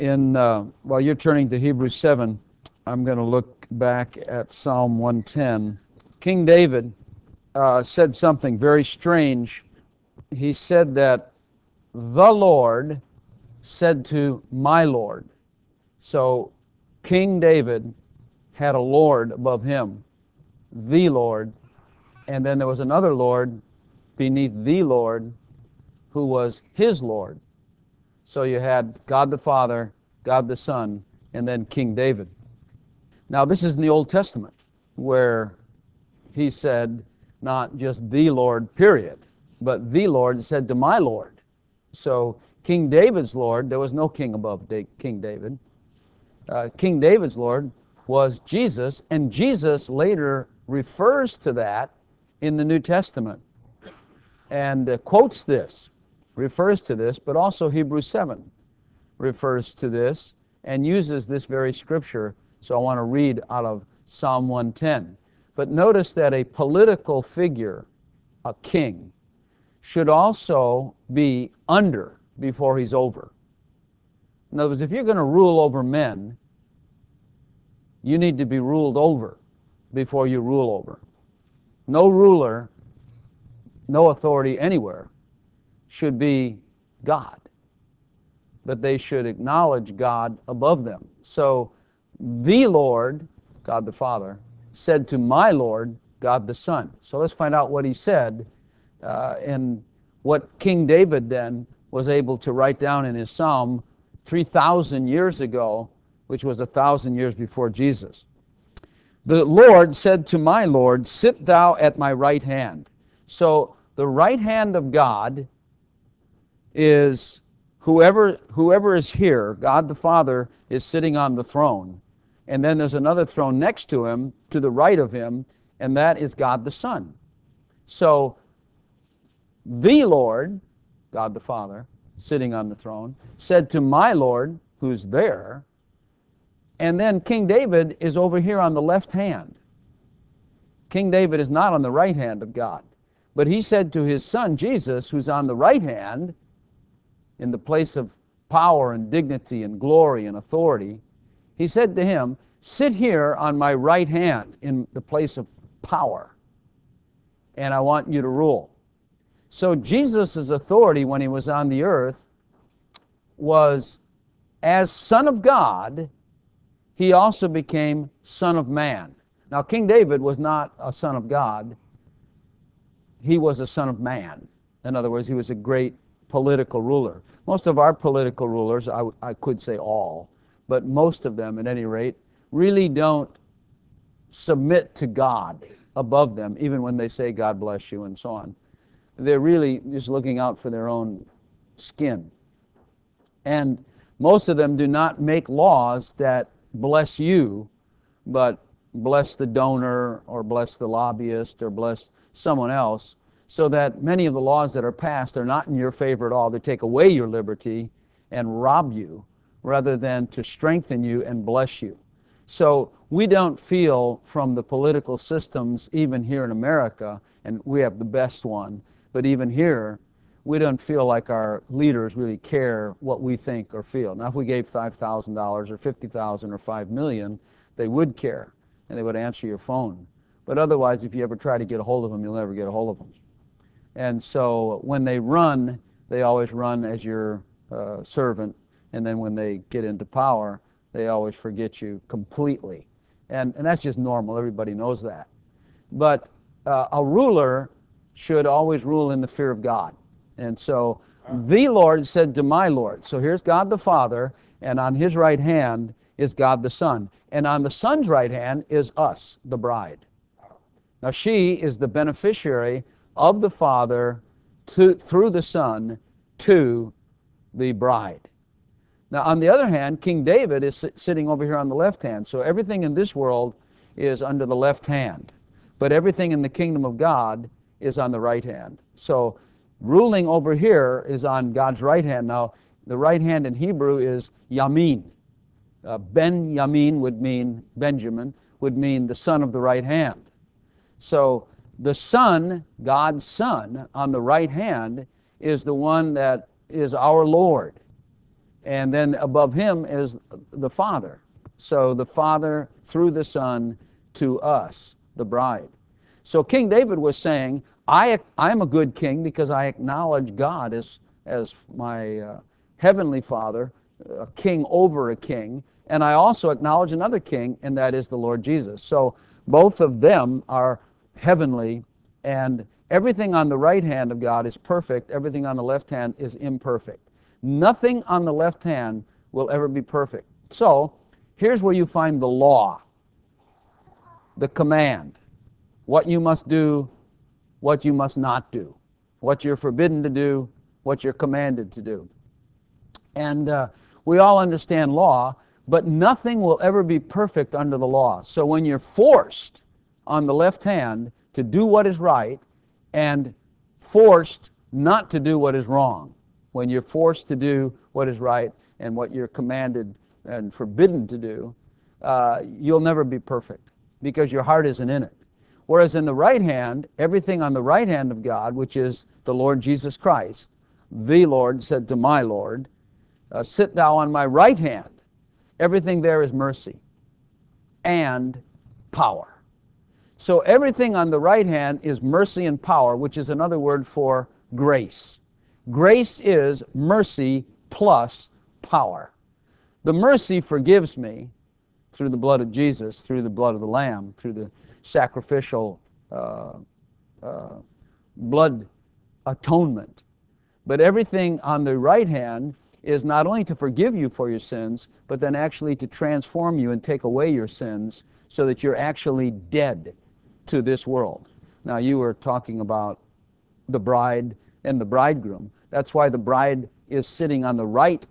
While you're turning to Hebrews 7, I'm going to look back at Psalm 110. King David said something very strange. He said that the Lord said to my Lord. So King David had a Lord above him, the Lord, and then there was another Lord beneath the Lord who was his Lord. So you had God the Father, God the Son, and then King David. Now this is in the Old Testament where he said not just the Lord, period, but the Lord said to my Lord. So King David's Lord, there was no king above King David. King David's Lord was Jesus, and Jesus later refers to that in the New Testament and quotes this, refers to this, but also Hebrews 7 refers to this and uses this very scripture. So I want to read out of Psalm 110. But notice that a political figure, a king, should also be under before he's over. In other words, if you're going to rule over men, you need to be ruled over before you rule over. No ruler, no authority anywhere should be God, but they should acknowledge God above them. So the Lord, God the Father, said to my Lord, God the Son. So let's find out what he said and what King David then was able to write down in his psalm 3,000 years ago, which was 1,000 years before Jesus. The Lord said to my Lord, sit thou at my right hand. So the right hand of God is whoever is here. God the Father is sitting on the throne. And then there's another throne next to him, to the right of him, and that is God the Son. So the Lord, God the Father, sitting on the throne, said to my Lord, who's there, and then King David is over here on the left hand. King David is not on the right hand of God. But he said to his son, Jesus, who's on the right hand, in the place of power and dignity and glory and authority, he said to him, sit here on my right hand in the place of power, and I want you to rule. So Jesus' authority when he was on the earth was as Son of God, he also became Son of Man. Now, King David was not a son of God. He was a son of man. In other words, he was a great political ruler. Most of our political rulers, I could say all, but most of them, at any rate, really don't submit to God above them, even when they say, God bless you, and so on. They're really just looking out for their own skin. And most of them do not make laws that bless you, but bless the donor or bless the lobbyist or bless someone else, so that many of the laws that are passed are not in your favor at all. They take away your liberty and rob you rather than to strengthen you and bless you. So we don't feel from the political systems, even here in America, and we have the best one, but even here, we don't feel like our leaders really care what we think or feel. Now, if we gave $5,000 or $50,000 or $5 million, they would care, and they would answer your phone. But otherwise, if you ever try to get a hold of them, you'll never get a hold of them. And so when they run, they always run as your servant, and then when they get into power, they always forget you completely. And that's just normal. Everybody knows that. But a ruler should always rule in the fear of God. And so the Lord said to my Lord. So here's God the Father, and on his right hand is God the Son. And on the Son's right hand is us, the bride. Now she is the beneficiary of the Father through the Son to the bride. Now on the other hand, King David is sitting over here on the left hand. So everything in this world is under the left hand. But everything in the kingdom of God is on the right hand. So ruling over here is on God's right hand. Now, the right hand in Hebrew is Yamin. Ben Yamin would mean, Benjamin, would mean the son of the right hand. So the Son, God's Son, on the right hand is the one that is our Lord. And then above him is the Father. So the Father through the Son to us, the bride. So King David was saying, I'm a good king because I acknowledge God as my heavenly Father, a king over a king, and I also acknowledge another king, and that is the Lord Jesus. So both of them are heavenly, and everything on the right hand of God is perfect, everything on the left hand is imperfect. Nothing on the left hand will ever be perfect. So here's where you find the law, the command, what you must do, what you must not do, what you're forbidden to do, what you're commanded to do. And we all understand law, but nothing will ever be perfect under the law. So when you're forced on the left hand to do what is right and forced not to do what is wrong, when you're forced to do what is right and what you're commanded and forbidden to do, you'll never be perfect because your heart isn't in it. Whereas in the right hand, everything on the right hand of God, which is the Lord Jesus Christ, the Lord said to my Lord, sit thou on my right hand. Everything there is mercy and power. So everything on the right hand is mercy and power, which is another word for grace. Grace is mercy plus power. The mercy forgives me through the blood of Jesus, through the blood of the Lamb, through the sacrificial blood atonement. But everything on the right hand is not only to forgive you for your sins, but then actually to transform you and take away your sins so that you're actually dead to this world. Now, you were talking about the bride and the bridegroom. That's why the bride is sitting on the right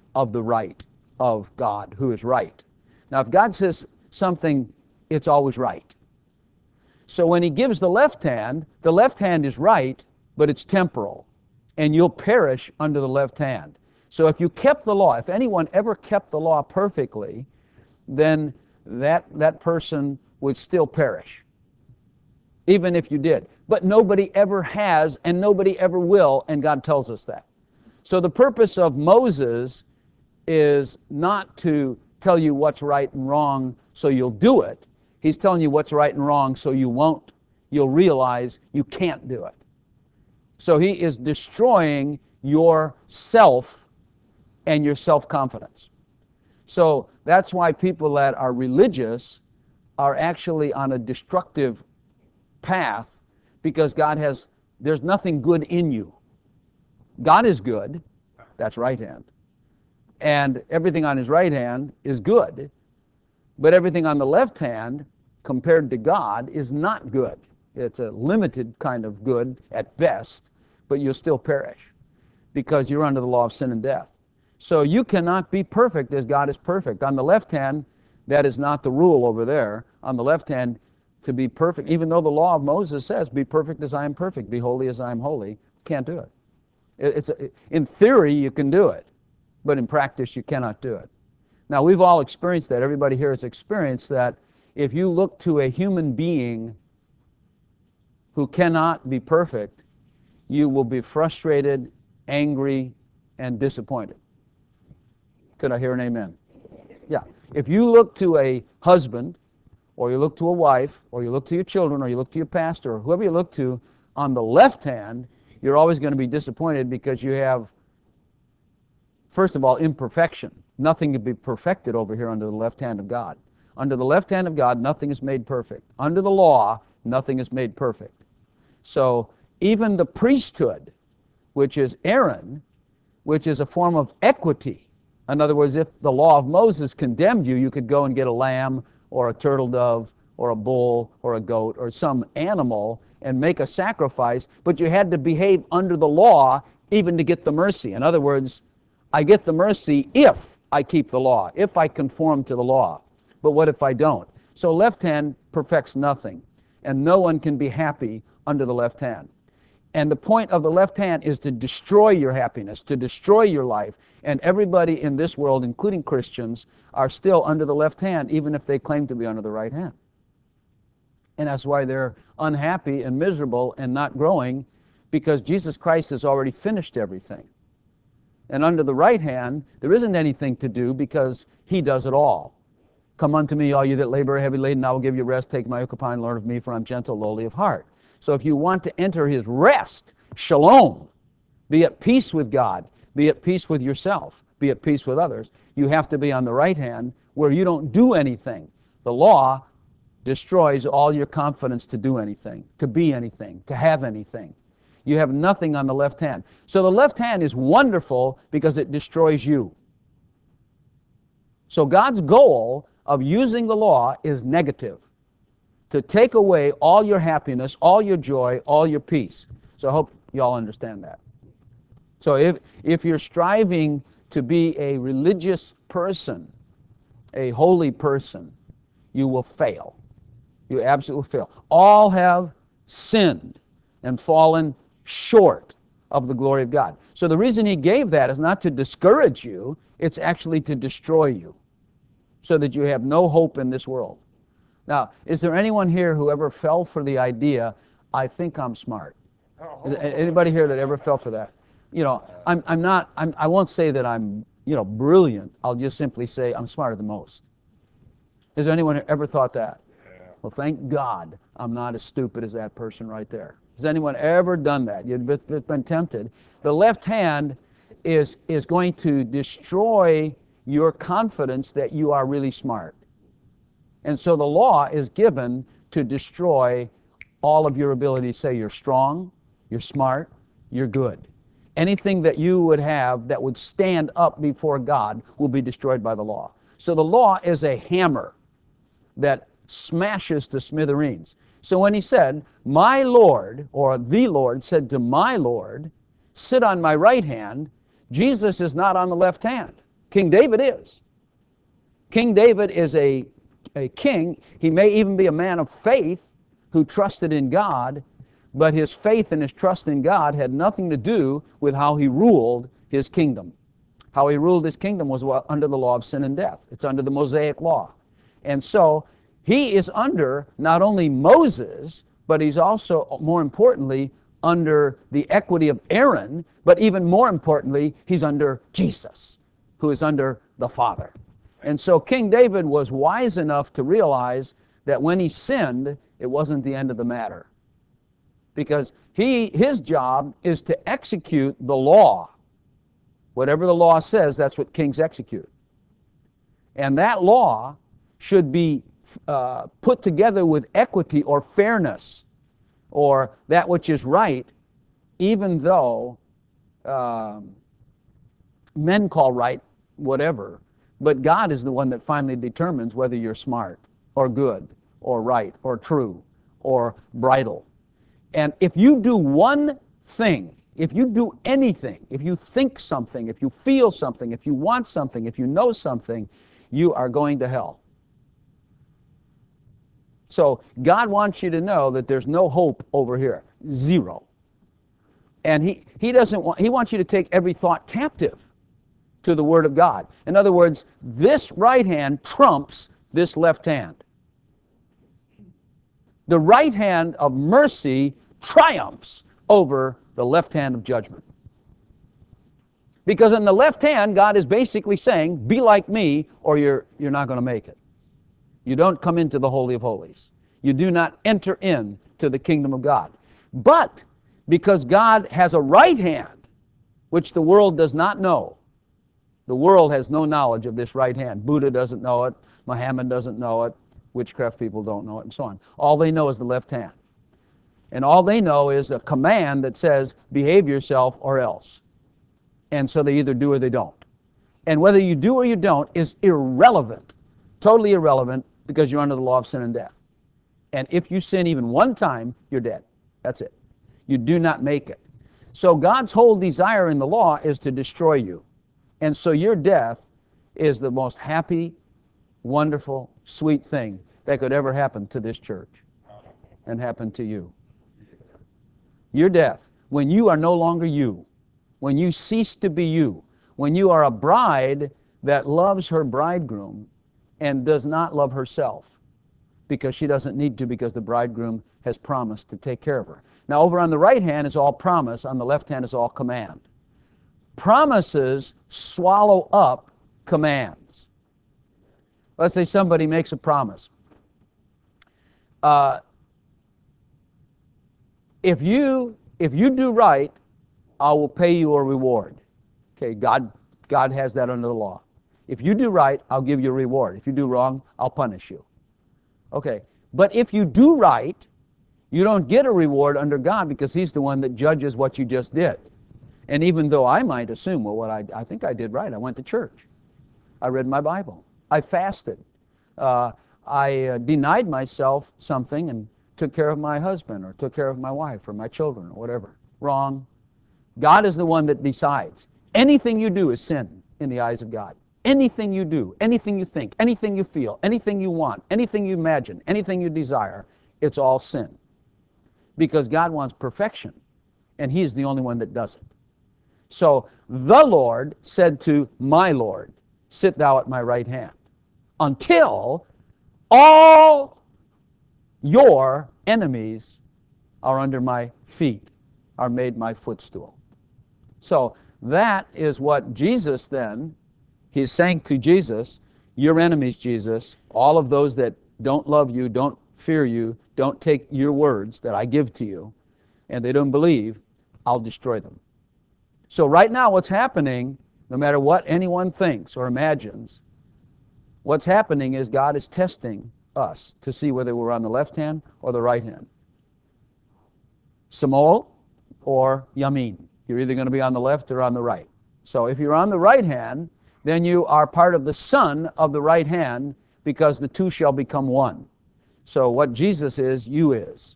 of God, who is right. Now, if God says something, it's always right. So when he gives the left hand is right, but it's temporal, and you'll perish under the left hand. So if you kept the law, if anyone ever kept the law perfectly, then that person would still perish, even if you did. But nobody ever has, and nobody ever will, and God tells us that. So the purpose of Moses is not to tell you what's right and wrong so you'll do it. He's telling you what's right and wrong so you won't. You'll realize you can't do it. So he is destroying your self and your self-confidence. So that's why people that are religious are actually on a destructive path, because there's nothing good in you. God is good, that's right hand. And everything on his right hand is good, but everything on the left hand, compared to God, is not good. It's a limited kind of good at best, but you'll still perish because you're under the law of sin and death. So you cannot be perfect as God is perfect. On the left hand, that is not the rule over there. On the left hand, to be perfect, even though the law of Moses says, be perfect as I am perfect, be holy as I am holy, can't do it. In theory, you can do it, but in practice, you cannot do it. Now, we've all experienced that. Everybody here has experienced that. If you look to a human being who cannot be perfect, you will be frustrated, angry, and disappointed. Could I hear an amen? Yeah. If you look to a husband, or you look to a wife, or you look to your children, or you look to your pastor, or whoever you look to, on the left hand, you're always going to be disappointed because you have, first of all, imperfection. Nothing can be perfected over here under the left hand of God. Under the left hand of God, nothing is made perfect. Under the law, nothing is made perfect. So even the priesthood, which is Aaron, which is a form of equity. In other words, if the law of Moses condemned you, you could go and get a lamb or a turtle dove or a bull or a goat or some animal and make a sacrifice, but you had to behave under the law even to get the mercy. In other words, I get the mercy if I keep the law, if I conform to the law. But what if I don't? So left hand perfects nothing, and no one can be happy under the left hand. And the point of the left hand is to destroy your happiness, to destroy your life. And everybody in this world, including Christians, are still under the left hand, even if they claim to be under the right hand. And that's why they're unhappy and miserable and not growing, because Jesus Christ has already finished everything. And under the right hand, there isn't anything to do because he does it all. Come unto me, all you that labor are heavy laden, I will give you rest. Take my yoke upon and learn of me, for I'm gentle, lowly of heart. So if you want to enter his rest, shalom, be at peace with God, be at peace with yourself, be at peace with others, you have to be on the right hand where you don't do anything. The law destroys all your confidence to do anything, to be anything, to have anything. You have nothing on the left hand. So the left hand is wonderful because it destroys you. So God's goal of using the law is negative, to take away all your happiness, all your joy, all your peace. So I hope you all understand that. So if you're striving to be a religious person, a holy person, you will fail. You absolutely fail. All have sinned and fallen short of the glory of God. So the reason he gave that is not to discourage you, it's actually to destroy you so that you have no hope in this world. Now, is there anyone here who ever fell for the idea, I think I'm smart? Is anybody here that ever fell for that? You know, I won't say that I'm, brilliant. I'll just simply say I'm smarter than most. Has anyone ever thought that? Well, thank God I'm not as stupid as that person right there. Has anyone ever done that? You've been tempted. The left hand is going to destroy your confidence that you are really smart. And so the law is given to destroy all of your ability to say you're strong, you're smart, you're good. Anything that you would have that would stand up before God will be destroyed by the law. So the law is a hammer that smashes to smithereens. So when he said, my Lord, or the Lord said to my Lord, sit on my right hand, Jesus is not on the left hand. King David is. King David is a king. He may even be a man of faith who trusted in God, but his faith and his trust in God had nothing to do with how he ruled his kingdom. How he ruled his kingdom was under the law of sin and death. It's under the Mosaic law. And so he is under not only Moses, but he's also, more importantly, under the equity of Aaron, but even more importantly, he's under Jesus, who is under the Father. And so King David was wise enough to realize that when he sinned, it wasn't the end of the matter. Because his job is to execute the law. Whatever the law says, that's what kings execute. And that law should be put together with equity or fairness or that which is right, even though men call right whatever. But God is the one that finally determines whether you're smart or good or right or true or bridal. And if you do one thing, if you do anything, if you think something, if you feel something, if you want something, if you know something, you are going to hell. So God wants you to know that there's no hope over here. Zero. And he wants you to take every thought captive to the Word of God. In other words, this right hand trumps this left hand. The right hand of mercy triumphs over the left hand of judgment. Because in the left hand, God is basically saying, be like me or you're not going to make it. You don't come into the Holy of Holies. You do not enter into the kingdom of God. But because God has a right hand, which the world does not know, the world has no knowledge of this right hand. Buddha doesn't know it. Muhammad doesn't know it. Witchcraft people don't know it, and so on. All they know is the left hand. And all they know is a command that says, behave yourself or else. And so they either do or they don't. And whether you do or you don't is irrelevant, totally irrelevant, because you're under the law of sin and death. And if you sin even one time, you're dead. That's it. You do not make it. So God's whole desire in the law is to destroy you. And so your death is the most happy, wonderful, sweet thing that could ever happen to this church and happen to you. Your death, when you are no longer you, when you cease to be you, when you are a bride that loves her bridegroom and does not love herself because she doesn't need to, because the bridegroom has promised to take care of her. Now over on the right hand is all promise, on the left hand is all command. Promises swallow up commands. Let's say somebody makes a promise. If you do right, I will pay you a reward. Okay, God has that under the law. If you do right, I'll give you a reward. If you do wrong, I'll punish you. Okay, but if you do right, you don't get a reward under God because He's the one that judges what you just did. And even though I might assume, well, what I think I did right. I went to church. I read my Bible. I fasted. I denied myself something and took care of my husband or took care of my wife or my children or whatever. Wrong. God is the one that decides. Anything you do is sin in the eyes of God. Anything you do, anything you think, anything you feel, anything you want, anything you imagine, anything you desire, it's all sin. Because God wants perfection, and He is the only one that does it. So the Lord said to my Lord, sit thou at my right hand, until all your enemies are under my feet, are made my footstool. So that is what Jesus then, He's saying to Jesus, your enemies, Jesus, all of those that don't love you, don't fear you, don't take your words that I give to you, and they don't believe, I'll destroy them. So right now what's happening, no matter what anyone thinks or imagines, what's happening is God is testing us to see whether we're on the left hand or the right hand. Samol or Yamin. You're either going to be on the left or on the right. So if you're on the right hand, then you are part of the son of the right hand, because the two shall become one. So what Jesus is, you is.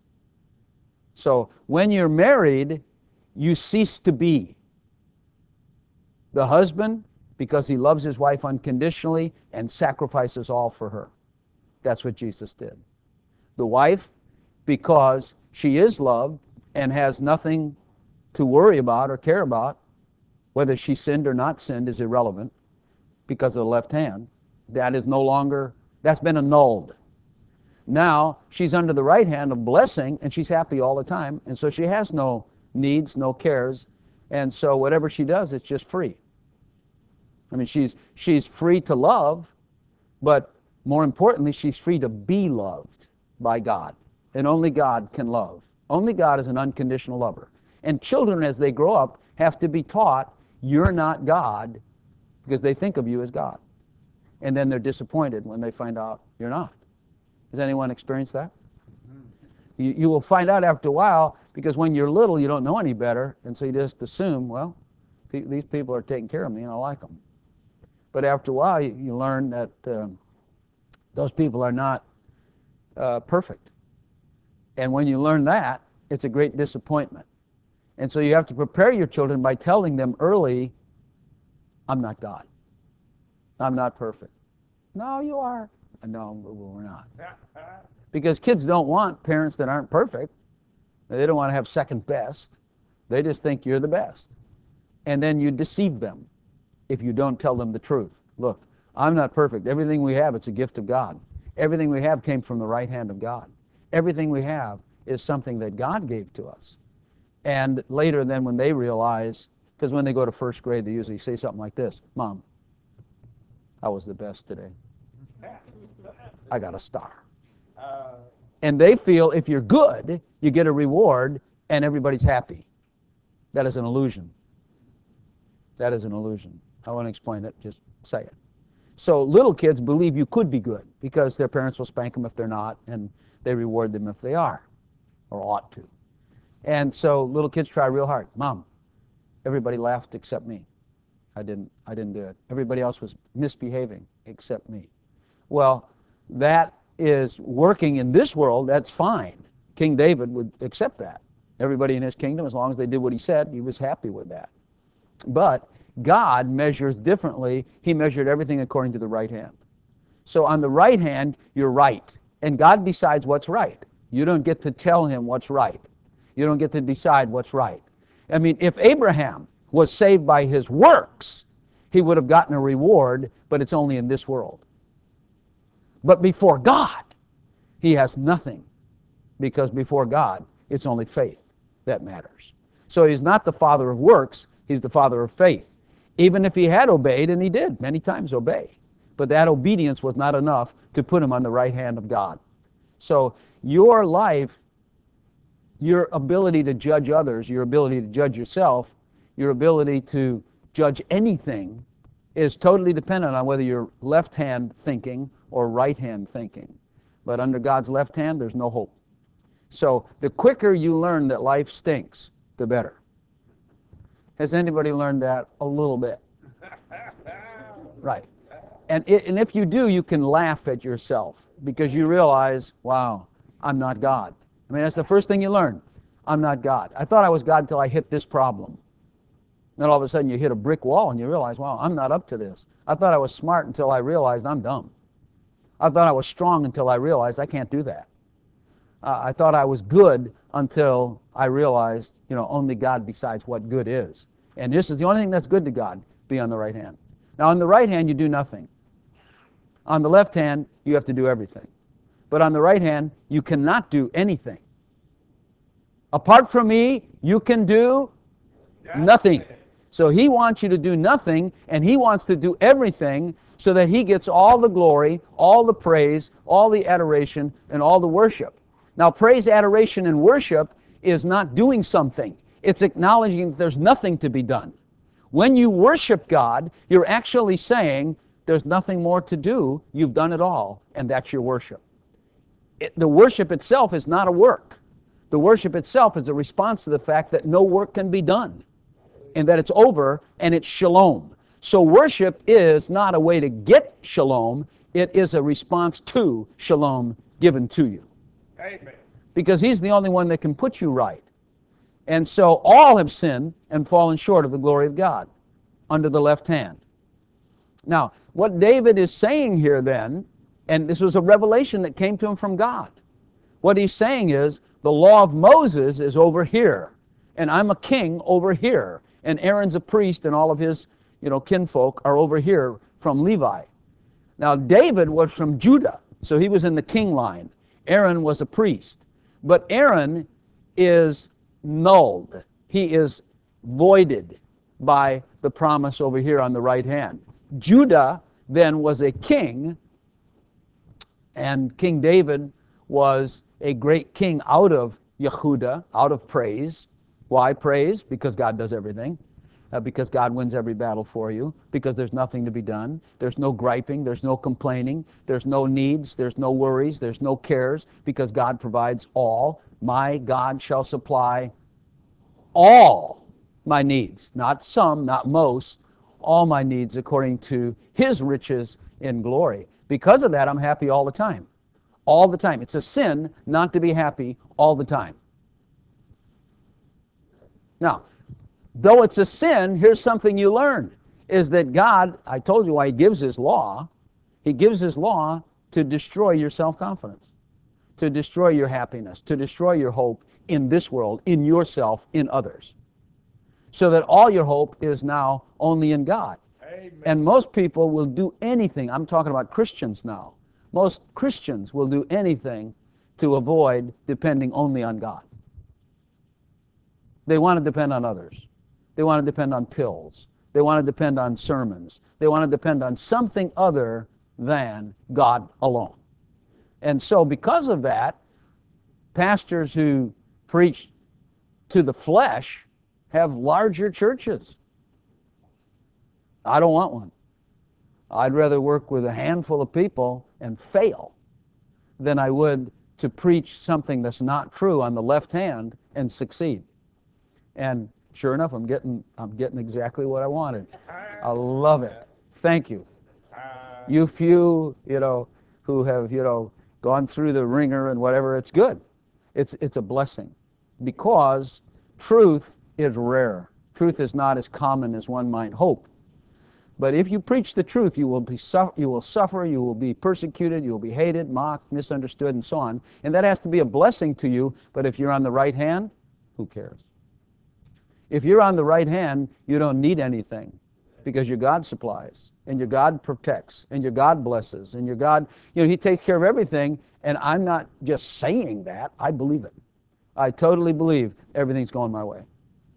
So when you're married, you cease to be the husband because he loves his wife unconditionally and sacrifices all for her. That's what Jesus did. The wife, because she is loved and has nothing to worry about or care about, whether she sinned or not sinned is irrelevant because of the left hand. That is no longer, that's been annulled. Now she's under the right hand of blessing, and she's happy all the time, and so she has no needs, no cares, and so whatever she does, it's just free. I mean, she's free to love, but more importantly, she's free to be loved by God, and only God can love. Only God is an unconditional lover. And children, as they grow up, have to be taught, you're not God, because they think of you as God. And then they're disappointed when they find out you're not. Has anyone experienced that? You will find out after a while, because when you're little, you don't know any better, and so you just assume, well, these people are taking care of me and I like them. But after a while, you learn that those people are not perfect. And when you learn that, it's a great disappointment. And so you have to prepare your children by telling them early, I'm not God. I'm not perfect. No, you are. No, we're not. Because kids don't want parents that aren't perfect. They don't want to have second best. They just think you're the best. And then you deceive them if you don't tell them the truth. Look, I'm not perfect. Everything we have, it's a gift of God. Everything we have came from the right hand of God. Everything we have is something that God gave to us. And later then when they realize, because when they go to first grade, they usually say something like this, Mom, I was the best today. I got a star. And they feel if you're good, you get a reward and everybody's happy. That is an illusion. That is an illusion. I want to explain it, just say it. So little kids believe you could be good because their parents will spank them if they're not, and they reward them if they are, or ought to. And so little kids try real hard. Mom, everybody laughed except me. I didn't do it. Everybody else was misbehaving except me. Well, that is working in this world, that's fine. King David would accept that. Everybody in his kingdom, as long as they did what he said, he was happy with that. But God measures differently. He measured everything according to the right hand. So on the right hand, you're right. And God decides what's right. You don't get to tell him what's right. You don't get to decide what's right. I mean, if Abraham was saved by his works, he would have gotten a reward, but it's only in this world. But before God, he has nothing, because before God, it's only faith that matters. So he's not the father of works, He's the father of faith. Even if he had obeyed, and he did many times obey, but that obedience was not enough to put him on the right hand of God. So your life, your ability to judge others, your ability to judge yourself, your ability to judge anything is totally dependent on whether you're left-hand thinking or right-hand thinking. But under God's left hand, there's no hope. So the quicker you learn that life stinks, the better. Has anybody learned that a little bit? Right. And if you do, you can laugh at yourself because you realize, wow, I'm not God. I mean, that's the first thing you learn. I'm not God. I thought I was God until I hit this problem. Then all of a sudden you hit a brick wall and you realize, wow, I'm not up to this. I thought I was smart until I realized I'm dumb. I thought I was strong until I realized I can't do that. I thought I was good until I realized, only God decides what good is. And this is the only thing that's good to God, be on the right hand. Now, on the right hand, you do nothing. On the left hand, you have to do everything. But on the right hand, you cannot do anything. Apart from me, you can do nothing. So he wants you to do nothing, and he wants to do everything so that he gets all the glory, all the praise, all the adoration, and all the worship. Now, praise, adoration, and worship is not doing something. It's acknowledging that there's nothing to be done. When you worship God, you're actually saying, there's nothing more to do. You've done it all, and that's your worship. The worship itself is not a work. The worship itself is a response to the fact that no work can be done, and that it's over, and it's shalom. So worship is not a way to get shalom. It is a response to shalom given to you. Amen. Because he's the only one that can put you right. And so all have sinned and fallen short of the glory of God under the left hand. Now, what David is saying here then, and this was a revelation that came to him from God. What he's saying is, the law of Moses is over here, and I'm a king over here, and Aaron's a priest, and all of his, kinfolk are over here from Levi. Now, David was from Judah, so he was in the king line. Aaron was a priest. But Aaron is nulled. He is voided by the promise over here on the right hand. Judah then was a king, and King David was a great king out of Yehudah, out of praise. Why praise? Because God does everything. Because God wins every battle for you. Because there's nothing to be done. There's no griping. There's no complaining. There's no needs. There's no worries. There's no cares. Because God provides all. My God shall supply all my needs. Not some, not most. All my needs according to his riches in glory. Because of that, I'm happy all the time. All the time. It's a sin not to be happy all the time. Now, though it's a sin, here's something you learn, is that God, I told you why he gives his law. He gives his law to destroy your self-confidence, to destroy your happiness, to destroy your hope in this world, in yourself, in others. So that all your hope is now only in God. Amen. And most people will do anything. I'm talking about Christians now. Most Christians will do anything to avoid depending only on God. They want to depend on others. They want to depend on pills. They want to depend on sermons. They want to depend on something other than God alone. And so because of that, pastors who preach to the flesh have larger churches. I don't want one. I'd rather work with a handful of people and fail than I would to preach something that's not true on the left hand and succeed. And sure enough, I'm getting exactly what I wanted. I love it. Thank you. You few, who have, gone through the ringer and whatever, it's good. It's a blessing. Because truth is rare. Truth is not as common as one might hope. But if you preach the truth, you will suffer, you will be persecuted, you will be hated, mocked, misunderstood, and so on. And that has to be a blessing to you. But if you're on the right hand, who cares? If you're on the right hand, you don't need anything because your God supplies, and your God protects, and your God blesses, and your God, he takes care of everything. And I'm not just saying that, I believe it. I totally believe everything's going my way.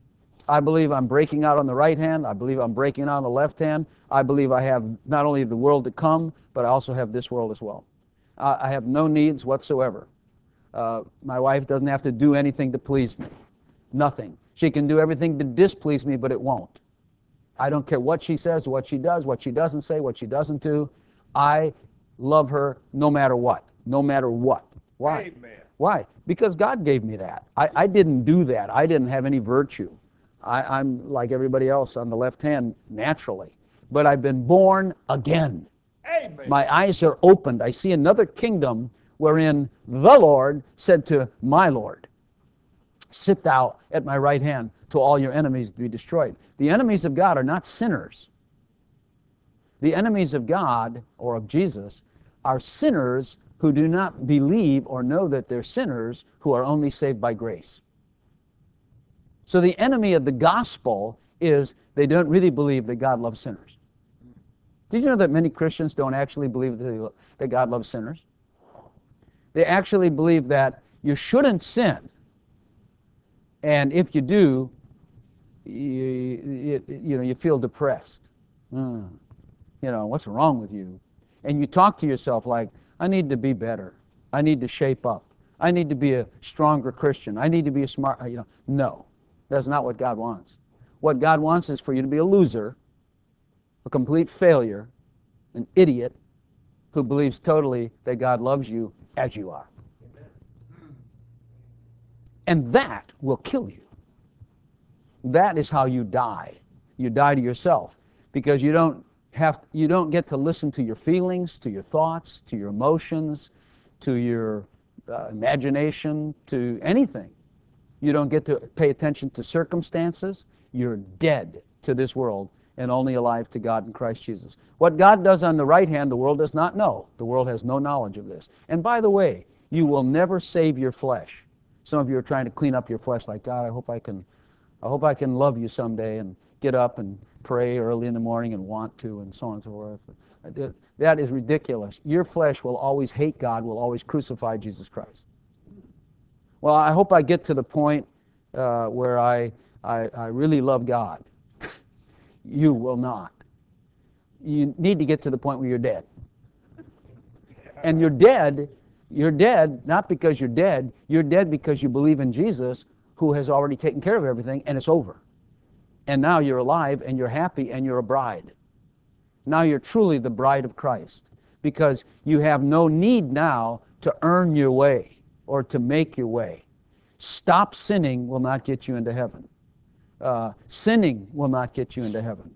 I believe I'm breaking out on the right hand. I believe I'm breaking out on the left hand. I believe I have not only the world to come, but I also have this world as well. I have no needs whatsoever. My wife doesn't have to do anything to please me. Nothing. She can do everything to displease me, but it won't. I don't care what she says, what she does, what she doesn't say, what she doesn't do. I love her no matter what. No matter what. Why? Amen. Why? Because God gave me that. I didn't do that. I didn't have any virtue. I'm like everybody else on the left hand naturally. But I've been born again. Amen. My eyes are opened. I see another kingdom wherein the Lord said to my Lord, sit thou at my right hand till all your enemies be destroyed. The enemies of God are not sinners. The enemies of God, or of Jesus, are sinners who do not believe or know that they're sinners, who are only saved by grace. So the enemy of the gospel is they don't really believe that God loves sinners. Did you know that many Christians don't actually believe that God loves sinners? They actually believe that you shouldn't sin, and if you do, you feel depressed. What's wrong with you? And you talk to yourself like, I need to be better. I need to shape up. I need to be a stronger Christian. I need to be a smart, No, that's not what God wants. What God wants is for you to be a loser, a complete failure, an idiot who believes totally that God loves you as you are. And that will kill you. That is how you die. You die to yourself because you don't get to listen to your feelings, to your thoughts, to your emotions, to your imagination, to anything. You don't get to pay attention to circumstances. You're dead to this world and only alive to God in Christ Jesus. What God does on the right hand, the world does not know. The world has no knowledge of this. And by the way, you will never save your flesh. Some of you are trying to clean up your flesh like, God, I hope I can love you someday and get up and pray early in the morning and want to, and so on and so forth. That is ridiculous. Your flesh will always hate God, will always crucify Jesus Christ. Well, I hope I get to the point where I really love God. You will not. You need to get to the point where you're dead. And you're dead not because you're dead because you believe in Jesus, who has already taken care of everything, and it's over. And now you're alive, and you're happy, and you're a bride. Now you're truly the bride of Christ, because you have no need now to earn your way or to make your way. Stop sinning will not get you into heaven. Sinning will not get you into heaven.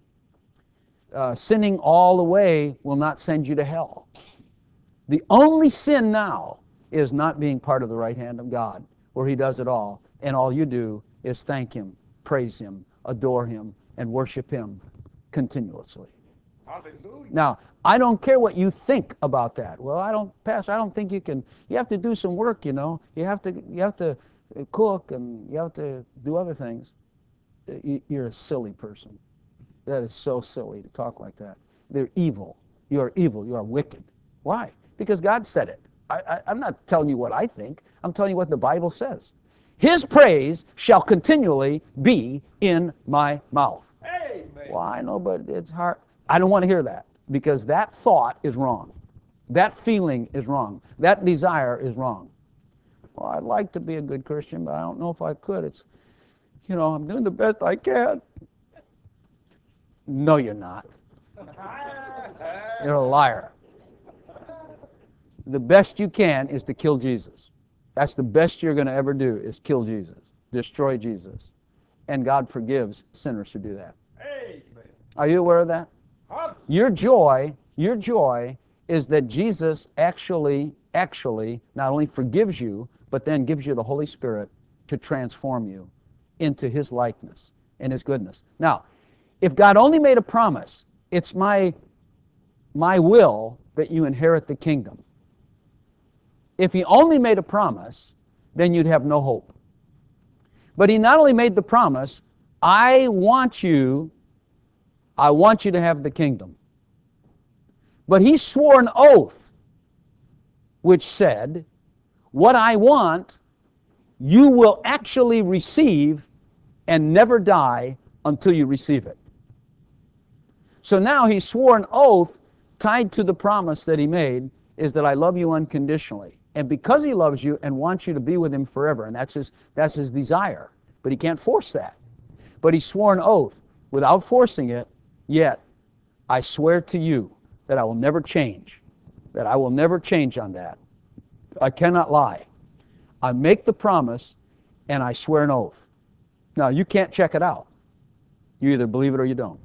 Sinning all the way will not send you to hell. The only sin now is not being part of the right hand of God, where He does it all, and all you do is thank Him, praise Him, adore Him, and worship Him continuously. Hallelujah. Now, I don't care what you think about that. Well, Pastor, I don't think you can. You have to do some work, You have to cook, and you have to do other things. You're a silly person. That is so silly to talk like that. They're evil. You are evil. You are wicked. Why? Because God said it. I'm not telling you what I think. I'm telling you what the Bible says. His praise shall continually be in my mouth. Amen. Well, I know, but it's hard. I don't want to hear that, because that thought is wrong. That feeling is wrong. That desire is wrong. Well, I'd like to be a good Christian, but I don't know if I could. I'm doing the best I can. No, you're not. You're a liar. The best you can is to kill Jesus. That's the best you're going to ever do, is kill Jesus, destroy Jesus. And God forgives sinners who do that. Amen. Are you aware of that? Your joy is that Jesus actually not only forgives you, but then gives you the Holy Spirit to transform you into His likeness and His goodness. Now, if God only made a promise, it's my will that you inherit the kingdom. If He only made a promise, then you'd have no hope. But He not only made the promise, I want you to have the kingdom. But He swore an oath which said, what I want, you will actually receive and never die until you receive it. So now he swore an oath tied to the promise that he made is that I love you unconditionally. And because he loves you and wants you to be with him forever, and that's his desire, but he can't force that. But he swore an oath without forcing it, yet I swear to you that I will never change, that I will never change on that. I cannot lie. I make the promise and I swear an oath. Now, you can't check it out. You either believe it or you don't.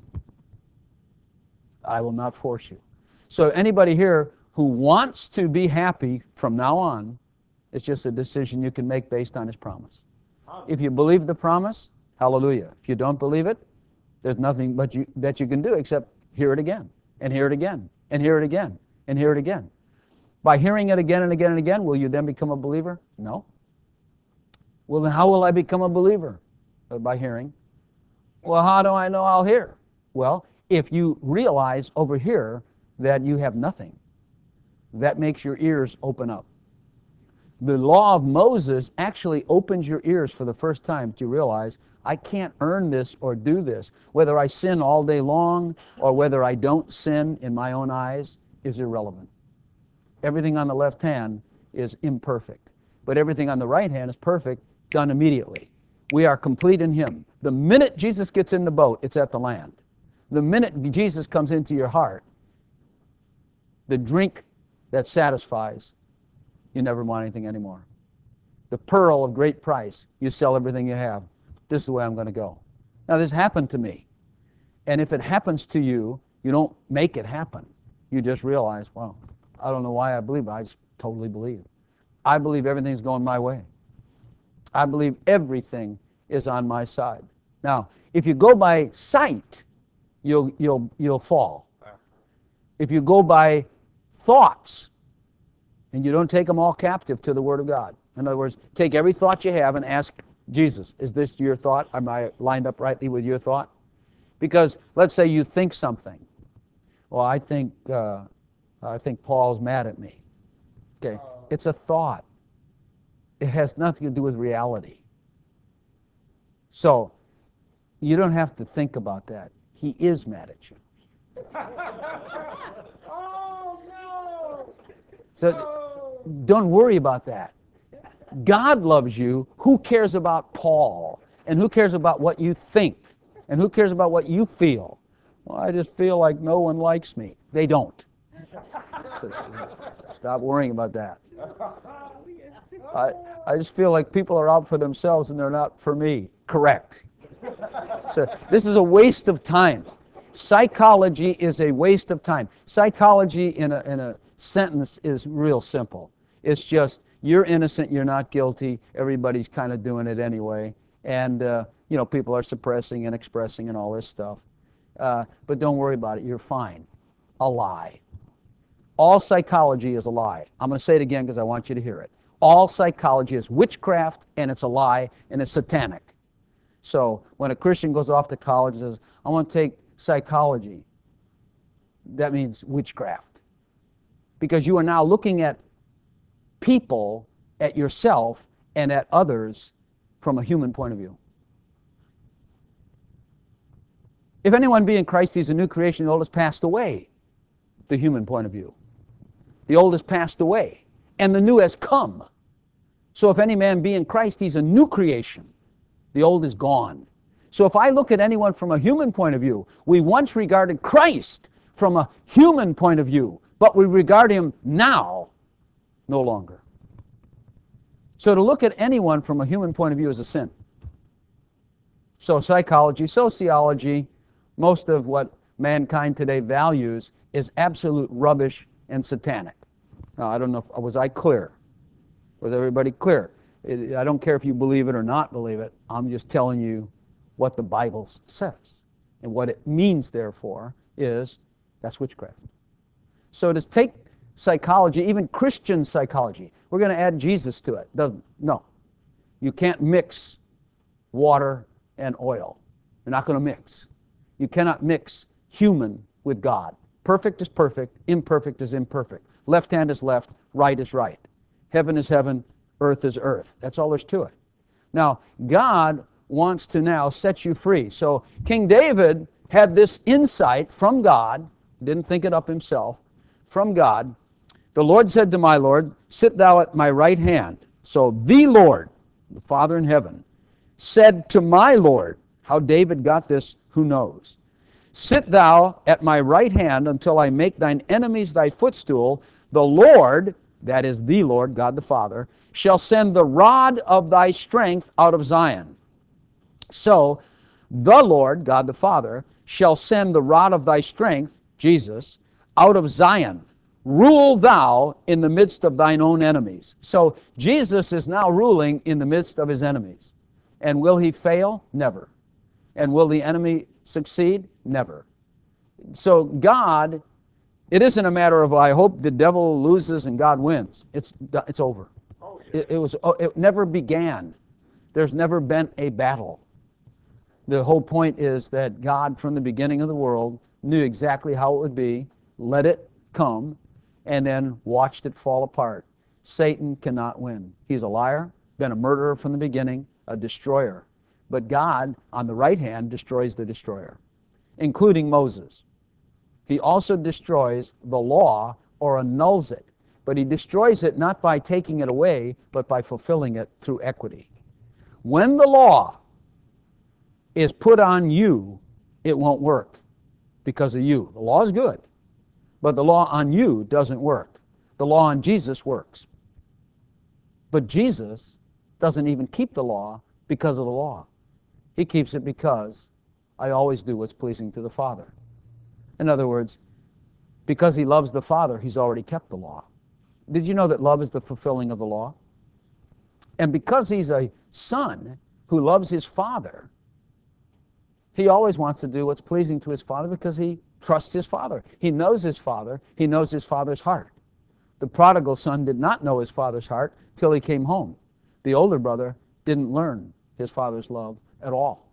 I will not force you. So anybody here who wants to be happy from now on, it's just a decision you can make based on his promise. If you believe the promise, hallelujah. If you don't believe it, there's nothing that you can do except hear it again, and hear it again, and hear it again, and hear it again. By hearing it again and again and again, will you then become a believer? No. Well, then how will I become a believer? By hearing. Well, how do I know I'll hear? Well, if you realize over here that you have nothing, that makes your ears open up. The law of Moses actually opens your ears for the first time to realize I can't earn this or do this. Whether I sin all day long or whether I don't sin in my own eyes is irrelevant. Everything on the left hand is imperfect, but everything on the right hand is perfect, done immediately. We are complete in him. The minute Jesus gets in the boat, it's at the land. The minute Jesus comes into your heart, the drink that satisfies, you never want anything anymore. The pearl of great price, you sell everything you have. This is the way I'm going to go. Now, this happened to me. And if it happens to you, you don't make it happen. You just realize, well, I don't know why I believe it. I just totally believe. I believe everything's going my way. I believe everything is on my side. Now, if you go by sight, you'll fall. If you go by thoughts, and you don't take them all captive to the Word of God. In other words, take every thought you have and ask Jesus, is this your thought? Am I lined up rightly with your thought? Because let's say you think something. Well, I think Paul's mad at me. Okay, it's a thought. It has nothing to do with reality. So you don't have to think about that. He is mad at you. Oh, no! So don't worry about that. God loves you. Who cares about Paul? And who cares about what you think? And who cares about what you feel? Well, I just feel like no one likes me. They don't. So stop worrying about that. I just feel like people are out for themselves and they're not for me. Correct. So this is a waste of time. Psychology is a waste of time. Psychology in a sentence is real simple. It's just you're innocent, you're not guilty. Everybody's kind of doing it anyway, and people are suppressing and expressing and all this stuff. But don't worry about it. You're fine. A lie. All psychology is a lie. I'm going to say it again because I want you to hear it. All psychology is witchcraft, and it's a lie, and it's satanic. So when a Christian goes off to college and says, I want to take psychology, that means witchcraft. Because you are now looking at people, at yourself, and at others from a human point of view. If anyone be in Christ, he's a new creation. The old has passed away. The human point of view. The old has passed away, and the new has come. So if any man be in Christ, he's a new creation. The old is gone. So if I look at anyone from a human point of view, we once regarded Christ from a human point of view, but we regard him now no longer. So to look at anyone from a human point of view is a sin. So psychology, sociology, most of what mankind today values is absolute rubbish and satanic. Now, I don't know, was I clear? Was everybody clear? I don't care if you believe it or not believe it. I'm just telling you what the Bible says. And what it means, therefore, is that's witchcraft. So to take psychology, even Christian psychology, we're going to add Jesus to it. No. You can't mix water and oil. You're not going to mix. You cannot mix human with God. Perfect is perfect, imperfect is imperfect. Left hand is left, right is right. Heaven is heaven, earth is earth. That's all there's to it. Now, God wants to now set you free. So King David had this insight from God, didn't think it up himself, from God. The Lord said to my Lord, sit thou at my right hand. So the Lord, the Father in heaven, said to my Lord, how David got this, who knows? Sit thou at my right hand until I make thine enemies thy footstool. The Lord, that is the Lord, God the Father, shall send the rod of thy strength out of Zion. So the Lord, God the Father, shall send the rod of thy strength, Jesus, out of Zion. Rule thou in the midst of thine own enemies. So Jesus is now ruling in the midst of his enemies. And will he fail? Never. And will the enemy succeed? Never. So God, it isn't a matter of, I hope the devil loses and God wins. It's over. It never began. There's never been a battle. The whole point is that God, from the beginning of the world, knew exactly how it would be, let it come, and then watched it fall apart. Satan cannot win. He's a liar, been a murderer from the beginning, a destroyer. But God, on the right hand, destroys the destroyer, including Moses. He also destroys the law or annuls it. But he destroys it not by taking it away, but by fulfilling it through equity. When the law is put on you, it won't work because of you. The law is good, but the law on you doesn't work. The law on Jesus works. But Jesus doesn't even keep the law because of the law. He keeps it because I always do what's pleasing to the Father. In other words, because he loves the Father, he's already kept the law. Did you know that love is the fulfilling of the law? And because he's a son who loves his Father, he always wants to do what's pleasing to his Father because he trusts his Father. He knows his Father. He knows his Father's heart. The prodigal son did not know his father's heart till he came home. The older brother didn't learn his father's love at all.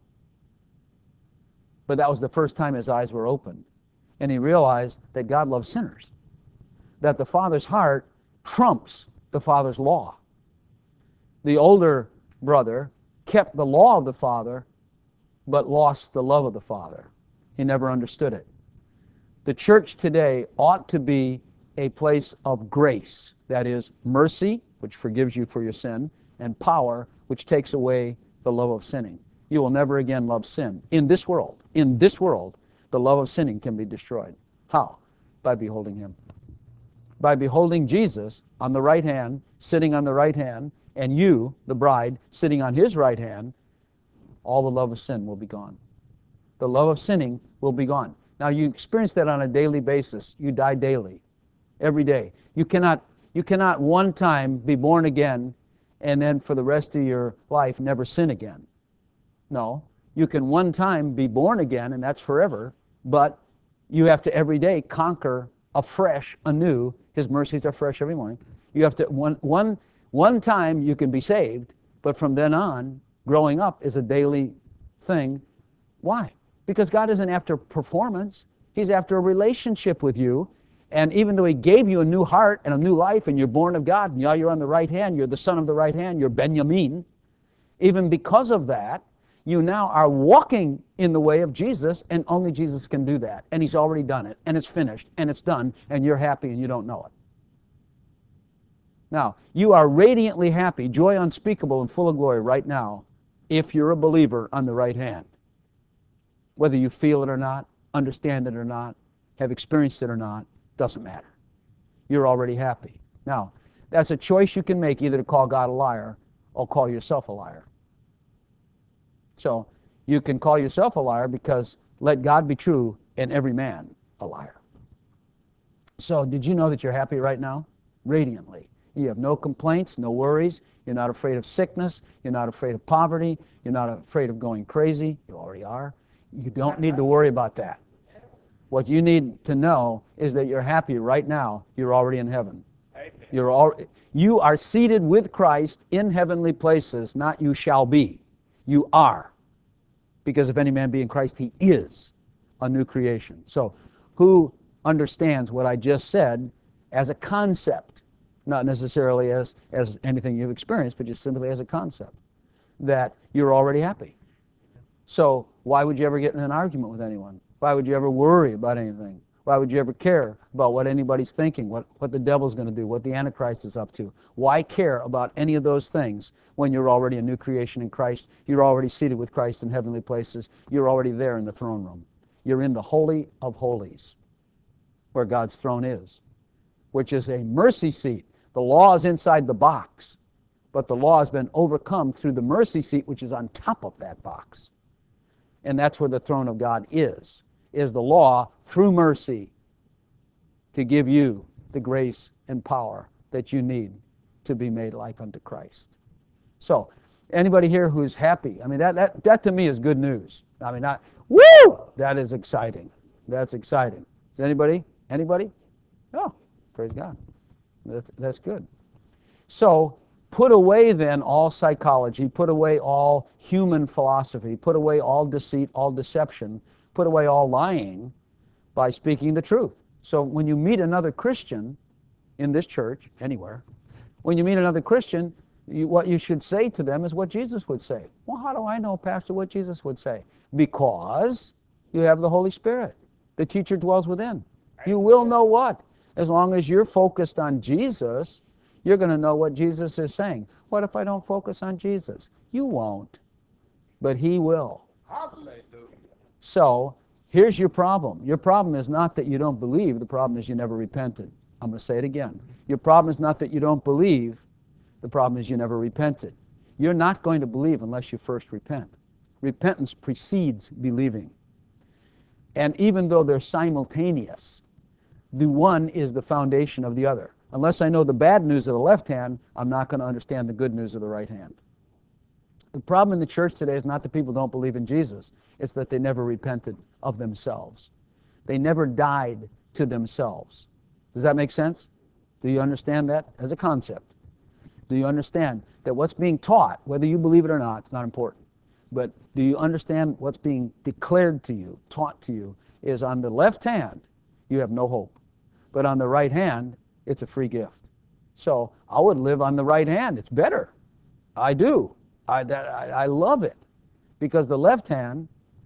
But that was the first time his eyes were opened. And he realized that God loves sinners, that the Father's heart trumps the Father's law. The older brother kept the law of the Father, but lost the love of the Father. He never understood it. The church today ought to be a place of grace, that is, mercy, which forgives you for your sin, and power, which takes away the love of sinning. You will never again love sin. In this world, the love of sinning can be destroyed. How? By beholding him. By beholding Jesus on the right hand, sitting on the right hand, and you, the bride, sitting on his right hand, all the love of sin will be gone. The love of sinning will be gone. Now, you experience that on a daily basis. You die daily, every day. You cannot one time be born again and then for the rest of your life never sin again. No. You can one time be born again, and that's forever, but you have to every day conquer afresh, anew. His mercies are fresh every morning. You have to, one time you can be saved, but from then on, growing up is a daily thing. Why? Because God isn't after performance. He's after a relationship with you. And even though he gave you a new heart and a new life, and you're born of God, and now you're on the right hand, you're the son of the right hand, you're Benjamin, even because of that, you now are walking in the way of Jesus, and only Jesus can do that. And he's already done it, and it's finished, and it's done, and you're happy and you don't know it. Now, you are radiantly happy, joy unspeakable and full of glory right now, if you're a believer on the right hand. Whether you feel it or not, understand it or not, have experienced it or not, doesn't matter. You're already happy. Now, that's a choice you can make, either to call God a liar or call yourself a liar. So, you can call yourself a liar because let God be true and every man a liar. So, did you know that you're happy right now? Radiantly. You have no complaints, no worries. You're not afraid of sickness. You're not afraid of poverty. You're not afraid of going crazy. You already are. You don't need to worry about that. What you need to know is that you're happy right now. You're already in heaven. You are seated with Christ in heavenly places, not you shall be. You are. Because if any man be in Christ, he is a new creation. So who understands what I just said as a concept, not necessarily as anything you've experienced, but just simply as a concept, that you're already happy. So why would you ever get in an argument with anyone? Why would you ever worry about anything? Why would you ever care about what anybody's thinking, what the devil's going to do, what the Antichrist is up to? Why care about any of those things when you're already a new creation in Christ? You're already seated with Christ in heavenly places. You're already there in the throne room. You're in the Holy of Holies, where God's throne is, which is a mercy seat. The law is inside the box, but the law has been overcome through the mercy seat, which is on top of that box. And that's where the throne of God is the law through mercy to give you the grace and power that you need to be made like unto Christ. So, anybody here who's happy? I mean, that to me is good news. I mean, woo! That is exciting. That's exciting. Is anybody? Anybody? Oh, praise God. That's good. So, put away then all psychology, put away all human philosophy, put away all deceit, all deception, put away all lying by speaking the truth. So when you meet another Christian in this church, anywhere, when you meet another Christian, what you should say to them is what Jesus would say. Well, how do I know, Pastor, what Jesus would say? Because you have the Holy Spirit. The teacher dwells within. You will know what? As long as you're focused on Jesus, you're going to know what Jesus is saying. What if I don't focus on Jesus? You won't, but He will. Hallelujah. So here's your problem. Your problem is not that you don't believe. The problem is you never repented. I'm going to say it again. Your problem is not that you don't believe. The problem is you never repented. You're not going to believe unless you first repent. Repentance precedes believing. And even though they're simultaneous, the one is the foundation of the other. Unless I know the bad news of the left hand, I'm not going to understand the good news of the right hand. The problem in the church today is not that people don't believe in Jesus. It's that they never repented of themselves. They never died to themselves. Does that make sense? Do you understand that as a concept? Do you understand that what's being taught, whether you believe it or not, it's not important, but do you understand what's being declared to you, taught to you, is on the left hand, you have no hope. But on the right hand, it's a free gift. So I would live on the right hand. It's better. I do. I love it. Because the left hand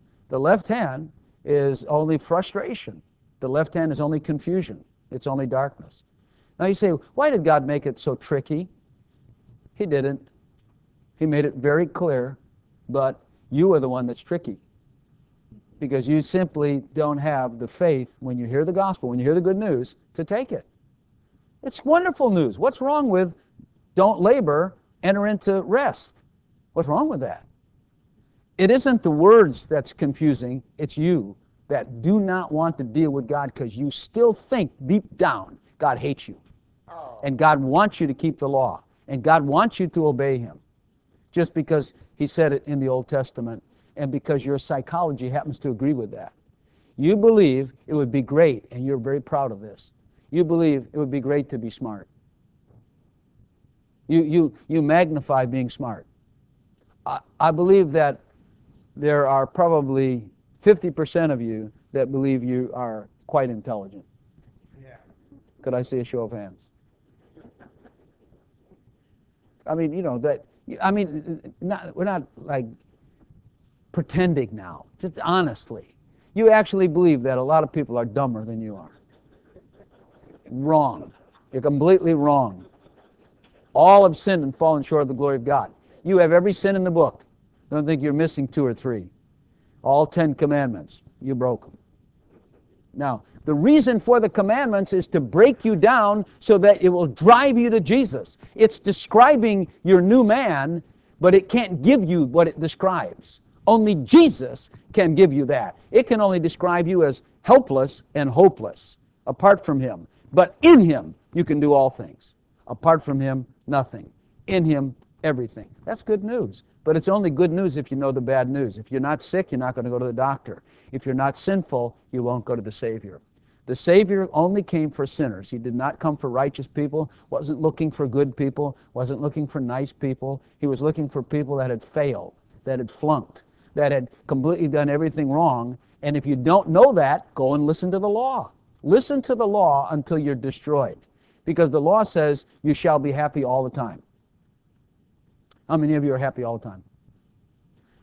is only frustration. The left hand is only confusion. It's only darkness. Now you say, why did God make it so tricky? He didn't. He made it very clear, but you are the one that's tricky. Because you simply don't have the faith when you hear the gospel, when you hear the good news, to take it. It's wonderful news. What's wrong with don't labor, enter into rest? What's wrong with that? It isn't the words that's confusing, it's you that do not want to deal with God because you still think deep down God hates you. And God wants you to keep the law. And God wants you to obey Him. Just because He said it in the Old Testament and because your psychology happens to agree with that. You believe it would be great, and you're very proud of this. You believe it would be great to be smart. You magnify being smart. I believe that there are probably 50% of you that believe you are quite intelligent. Yeah. Could I see a show of hands? I mean, we're not like pretending now, just honestly. You actually believe that a lot of people are dumber than you are. Wrong. You're completely wrong. All have sinned and fallen short of the glory of God. You have every sin in the book. Don't think you're missing 2 or 3. All 10 commandments, you broke them. Now, the reason for the commandments is to break you down so that it will drive you to Jesus. It's describing your new man, but it can't give you what it describes. Only Jesus can give you that. It can only describe you as helpless and hopeless apart from Him. But in Him, you can do all things. Apart from Him, nothing. In Him, everything. That's good news. But it's only good news if you know the bad news. If you're not sick, you're not going to go to the doctor. If you're not sinful, you won't go to the Savior. The Savior only came for sinners. He did not come for righteous people, wasn't looking for good people, wasn't looking for nice people. He was looking for people that had failed, that had flunked, that had completely done everything wrong. And if you don't know that, go and listen to the law. Listen to the law until you're destroyed. Because the law says you shall be happy all the time. How many of you are happy all the time?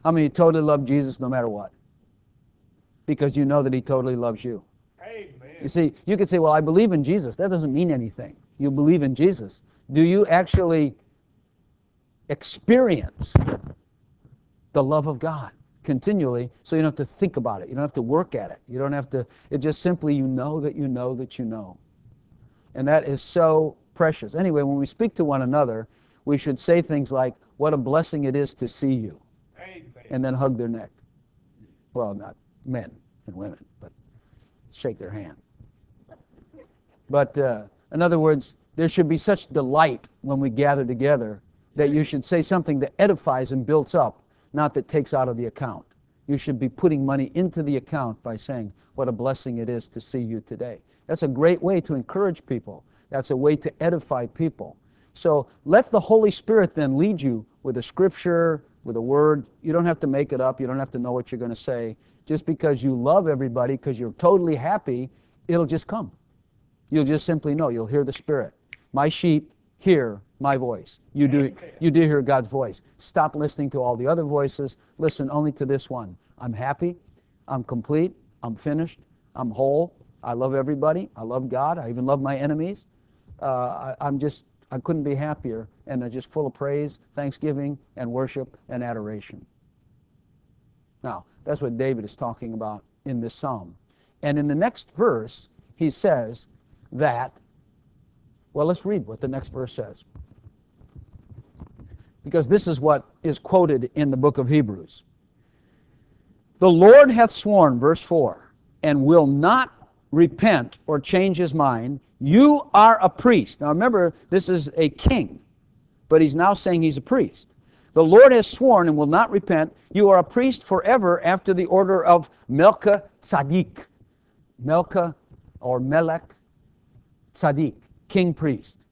How many totally love Jesus no matter what? Because you know that he totally loves you. Amen. You see, you could say, well, I believe in Jesus. That doesn't mean anything. You believe in Jesus. Do you actually experience the love of God continually, so you don't have to think about it? You don't have to work at it. You don't have to, it just simply, you know that you know that you know. And that is so precious. Anyway, when we speak to one another, we should say things like, what a blessing it is to see you. Amen. And then hug their neck. Well, not men and women, but shake their hand. But in other words, there should be such delight when we gather together that you should say something that edifies and builds up, not that takes out of the account. You should be putting money into the account by saying, what a blessing it is to see you today. That's a great way to encourage people. That's a way to edify people. So let the Holy Spirit then lead you with a scripture, with a word. You don't have to make it up. You don't have to know what you're going to say. Just because you love everybody, because you're totally happy, it'll just come. You'll just simply know. You'll hear the Spirit. My sheep hear my voice. You do hear God's voice. Stop listening to all the other voices. Listen only to this one. I'm happy. I'm complete. I'm finished. I'm whole. I love everybody. I love God. I even love my enemies. I couldn't be happier, and I'm just full of praise, thanksgiving, and worship and adoration. Now, that's what David is talking about in this psalm. And in the next verse, he says that, well, let's read what the next verse says. Because this is what is quoted in the book of Hebrews. The Lord hath sworn, verse 4, and will not repent or change his mind. You are a priest. Now remember, this is a king, but he's now saying he's a priest. The Lord has sworn and will not repent. You are a priest forever after the order of Melchizedek. Melech Tzaddik, king priest.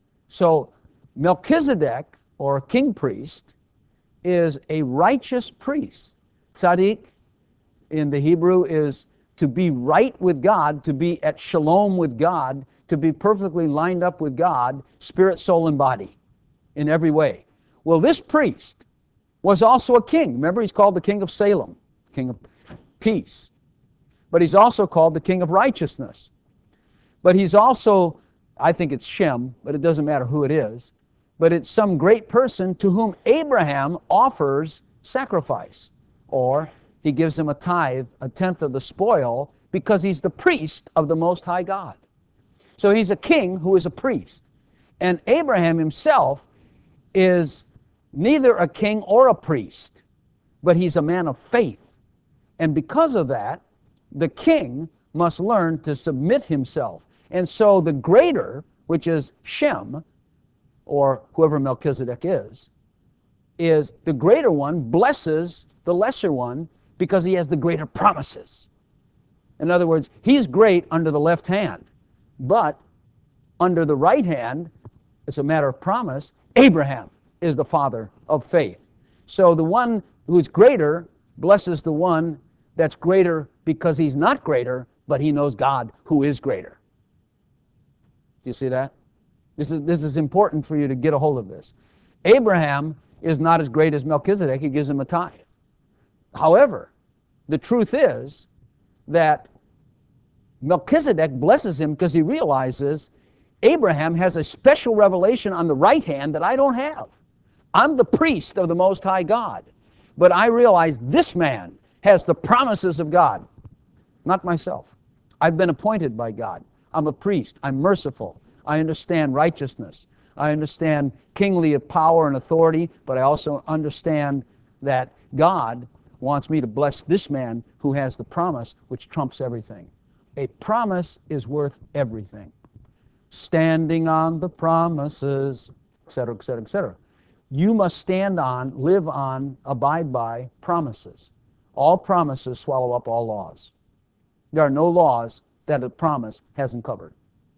So Melchizedek, or king priest, is a righteous priest. Tzaddik in the Hebrew is to be right with God, to be at shalom with God, to be perfectly lined up with God, spirit, soul, and body in every way. Well, this priest was also a king. Remember, he's called the king of Salem, king of peace. But he's also called the king of righteousness. But he's also, I think it's Shem, but it doesn't matter who it is, but it's some great person to whom Abraham offers sacrifice, or he gives him a tithe, a tenth of the spoil, because he's the priest of the Most High God. So he's a king who is a priest. And Abraham himself is neither a king or a priest, but he's a man of faith. And because of that, the king must learn to submit himself. And so the greater, which is Shem, or whoever Melchizedek is the greater one blesses the lesser one because he has the greater promises. In other words, he's great under the left hand, but under the right hand, it's a matter of promise, Abraham is the father of faith. So the one who's greater blesses the one that's greater because he's not greater, but he knows God who is greater. Do you see that? This is important for you to get a hold of this. Abraham is not as great as Melchizedek. He gives him a tithe. However, the truth is that Melchizedek blesses him because he realizes Abraham has a special revelation on the right hand that I don't have. I'm the priest of the Most High God, but I realize this man has the promises of God, not myself. I've been appointed by God. I'm a priest. I'm merciful. I understand righteousness. I understand kingly power and authority, but I also understand that God wants me to bless this man who has the promise which trumps everything. A promise is worth everything. Standing on the promises, etc., etc., etc. You must stand on, live on, abide by promises. All promises swallow up all laws. There are no laws that a promise hasn't covered.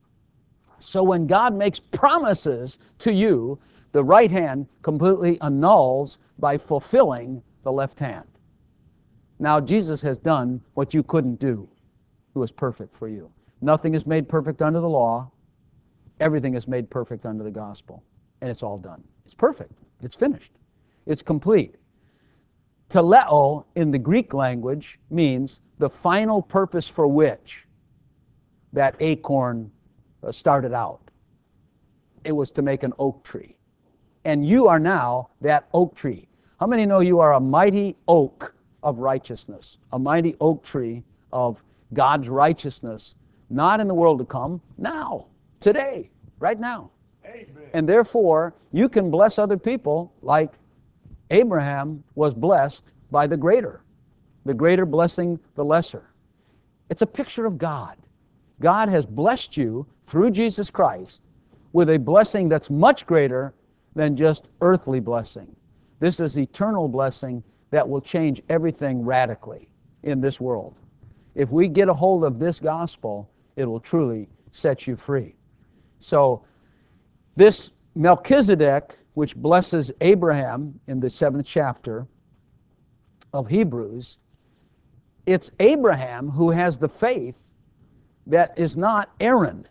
So when God makes promises to you, the right hand completely annuls by fulfilling the left hand. Now Jesus has done what you couldn't do. He was perfect for you. Nothing is made perfect under the law. Everything is made perfect under the gospel. And it's all done. It's perfect. It's finished. It's complete. Teleo in the Greek language means the final purpose for which that acorn started out. It was to make an oak tree. And you are now that oak tree. How many know you are a mighty oak of righteousness, a mighty oak tree of God's righteousness, not in the world to come, now, today, right now. Amen. And therefore, you can bless other people like Abraham was blessed by the greater blessing the lesser. It's a picture of God. God has blessed you through Jesus Christ with a blessing that's much greater than just earthly blessing. This is eternal blessing that will change everything radically in this world. If we get a hold of this gospel, it will truly set you free. So this Melchizedek, which blesses Abraham in the 7th chapter of Hebrews, it's Abraham who has the faith that is not Aaron.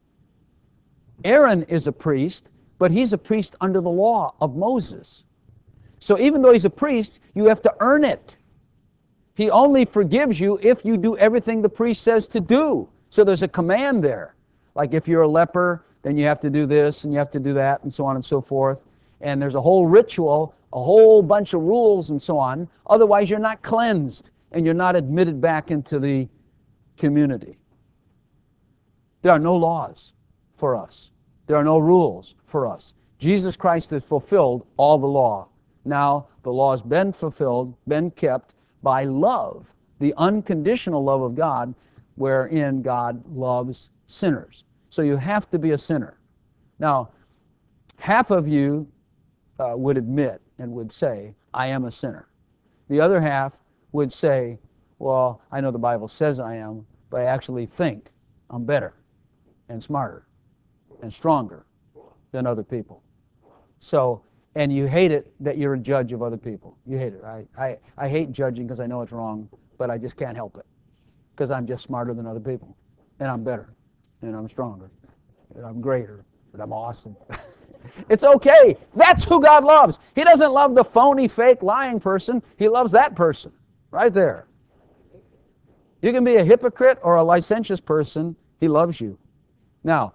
Aaron is a priest, but he's a priest under the law of Moses. So even though he's a priest, you have to earn it. He only forgives you if you do everything the priest says to do. So there's a command there. Like if you're a leper, then you have to do this and you have to do that and so on and so forth. And there's a whole ritual, a whole bunch of rules and so on. Otherwise, you're not cleansed and you're not admitted back into the community. There are no laws for us. There are no rules for us. Jesus Christ has fulfilled all the law. Now, the law has been fulfilled, been kept by love, the unconditional love of God, wherein God loves sinners. So you have to be a sinner. Now, half of you would admit and would say, I am a sinner. The other half would say, well, I know the Bible says I am, but I actually think I'm better and smarter and stronger than other people. So, and you hate it that you're a judge of other people. You hate it. I hate judging because I know it's wrong, but I just can't help it because I'm just smarter than other people, and I'm better, and I'm stronger, and I'm greater, and I'm awesome. It's okay. That's who God loves. He doesn't love the phony, fake, lying person. He loves that person right there. You can be a hypocrite or a licentious person. He loves you. Now,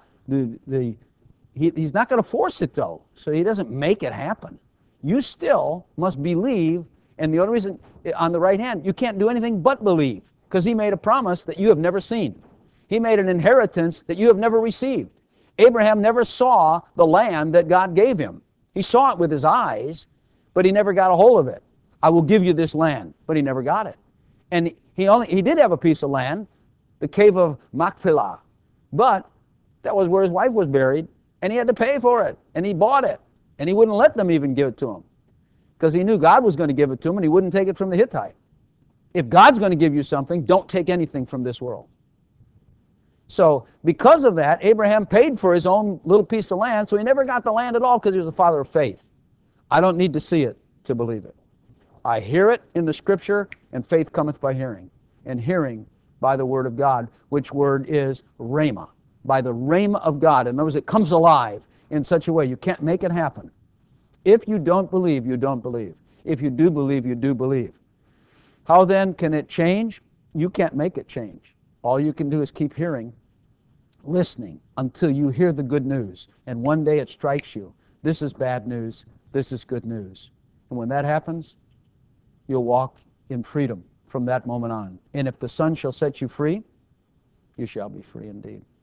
he's not going to force it, though, so he doesn't make it happen. You still must believe, and the only reason, on the right hand, you can't do anything but believe, because he made a promise that you have never seen. He made an inheritance that you have never received. Abraham never saw the land that God gave him. He saw it with his eyes, but he never got a hold of it. I will give you this land, but he never got it. And he did have a piece of land, the cave of Machpelah, but that was where his wife was buried, and he had to pay for it, and he bought it, and he wouldn't let them even give it to him because he knew God was going to give it to him, and he wouldn't take it from the Hittite. If God's going to give you something, don't take anything from this world. So because of that, Abraham paid for his own little piece of land, so he never got the land at all because he was a father of faith. I don't need to see it to believe it. I hear it in the Scripture, and faith cometh by hearing, and hearing by the Word of God, which word is Rhema, by the Rhema of God. In other words, it comes alive in such a way you can't make it happen. If you don't believe, you don't believe. If you do believe, you do believe. How then can it change? You can't make it change. All you can do is keep hearing, listening, until you hear the good news. And one day it strikes you. This is bad news. This is good news. And when that happens, you'll walk in freedom from that moment on. And if the Son shall set you free, you shall be free indeed.